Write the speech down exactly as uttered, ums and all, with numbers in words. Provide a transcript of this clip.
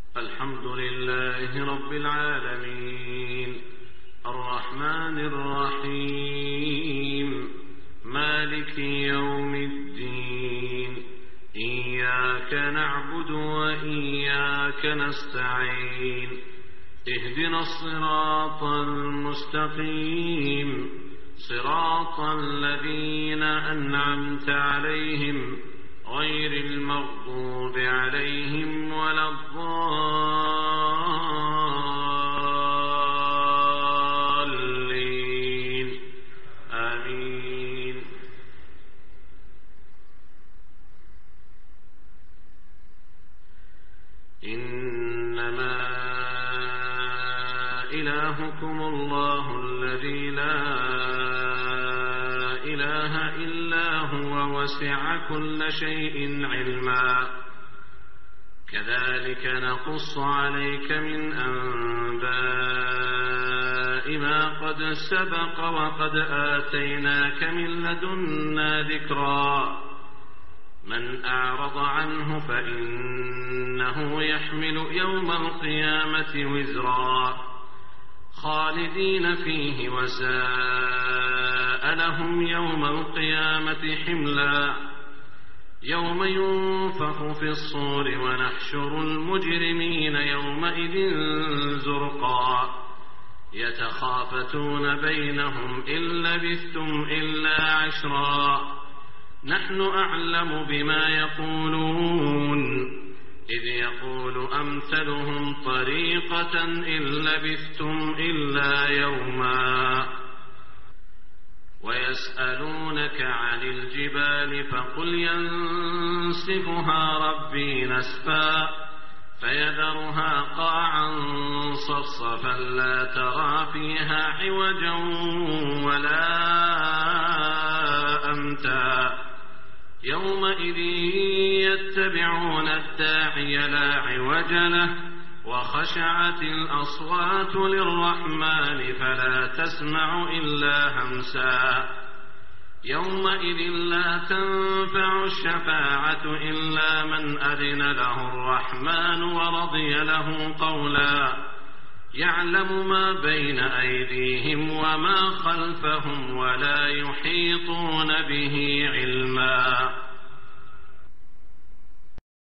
الحمد لله رب العالمين الرحمن الرحيم مالك يوم الدين إياك نعبد وإياك نستعين اهدنا الصراط المستقيم صراط الذين أنعمت عليهم غير المغضوب عليهم ولا الضالين آمين. إنما إلهكم الله الذي لا إله إلا هو وسع كل شيء علما كذلك نقص عليك من أنباء ما قد سبق وقد آتيناك من لدنا ذكرا من أعرض عنه فإنه يحمل يوم القيامة وزرا خالدين فيه وساء لهم يوم القيامة حملا يوم ينفخ في الصور ونحشر المجرمين يومئذ زرقا يتخافتون بينهم إن لبثتم إلا عشرا نحن أعلم بما يقولون إذ يقول أمثلهم طريقة إن لبثتم إلا يوما ويسألونك عن الجبال فقل ينسفها ربي نسفا فيذرها قاعا صفصفا لا ترى فيها عوجا ولا أمتا يومئذ يتبعون الداعي لا عوج له وخشعت الأصوات للرحمن فلا تسمع إلا همسا يومئذ لا تنفع الشفاعة إلا من أذن له الرحمن ورضي له قولا يعلم ما بين أيديهم وما خلفهم ولا يحيطون به علما